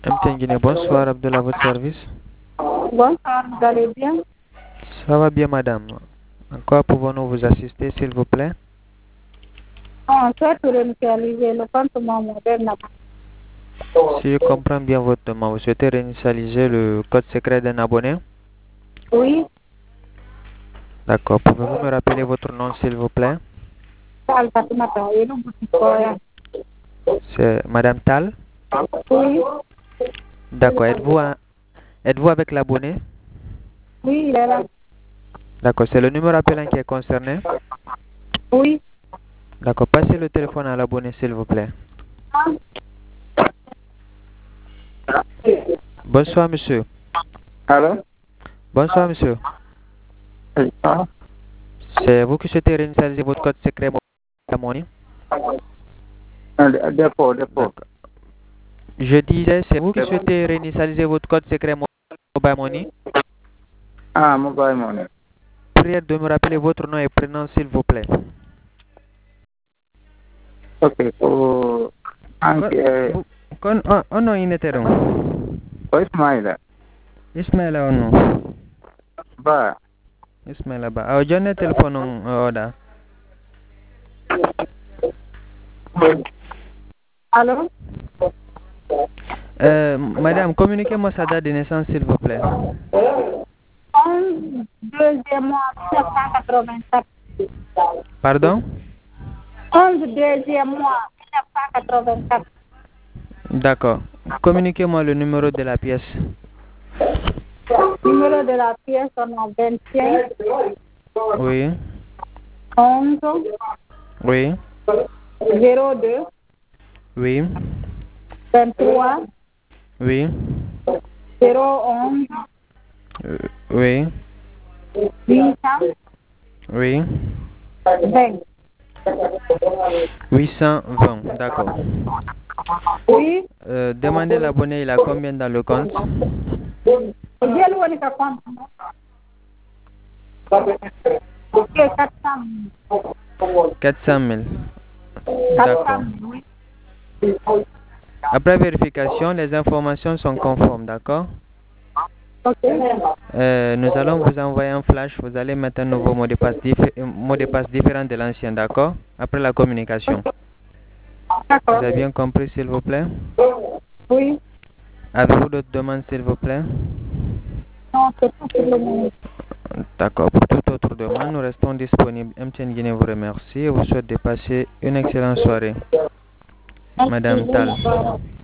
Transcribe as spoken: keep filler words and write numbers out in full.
M T N Guinée, bonsoir, Abdullah, à votre service. Bonsoir, vous allez bien? Ça va bien, madame. En quoi pouvons-nous vous assister, s'il vous plaît? On souhaite réinitialiser le compte moderne. Si je comprends bien votre demande, vous souhaitez réinitialiser le code secret d'un abonné? Oui, D'accord. Pouvez-vous me rappeler votre nom, s'il vous plaît? Tal Fatimata, et nous vous C'est Madame Tal? Oui, D'accord. Êtes-vous un- êtes-vous avec l'abonné? oui, il est là. D'accord. C'est le numéro appelant qui est concerné? Oui. D'accord. Passez le téléphone à l'abonné, s'il vous plaît. Bonsoir, monsieur. Allô? Bonsoir, monsieur. Oui, ah, C'est vous qui souhaitez réinitialiser votre code secret Mobile? un dépôt, dépôt. D'accord. Je disais, c'est vous qui souhaitez réinitialiser votre code secret Mobile Money? Ah, mobile money. Prière de me rappeler votre nom et prénom, s'il vous plaît. Ok, pour anche Vous- Kon on on ineteron. oh, Ismaila. Ismaila ono. Ba. Ismaila ba. Aw jonne telephone on oda. Allô? Euh, madame, communiquez-moi sa date de naissance, s'il vous plaît. onze deuxième mois mille neuf cent quatre-vingt-quatre. Pardon? onze deuxième mois mille neuf cent quatre-vingt-quatre. D'accord. Communiquez-moi le numéro de la pièce. Numéro de la pièce, on a vingt-cinq, Oui. onze, Oui. zéro deux, Oui. vingt-trois, Oui. zéro onze, Euh, oui. huit cent Oui. vingt. huit cent vingt. D'accord. Oui, Euh, demandez l'abonné, il a combien dans le compte? jël woni ka compte. Ok, quatre cent. quatre cent mille. quatre D'accord. cent, oui. Après vérification, les informations sont conformes, d'accord? Ok. Euh, nous allons vous envoyer un flash. Vous allez mettre un nouveau mot de passe, diffé- euh, mot de passe différent de l'ancien, d'accord? Après la communication. Vous D'accord. avez bien compris, s'il vous plaît? Oui. Avez-vous d'autres demandes, s'il vous plaît? Non, c'est tout pour le moment. D'accord. Pour toute autre demande, nous restons disponibles. M T N Guinée vous remercie et vous souhaite de passer une excellente soirée. Madame Tal. Merci.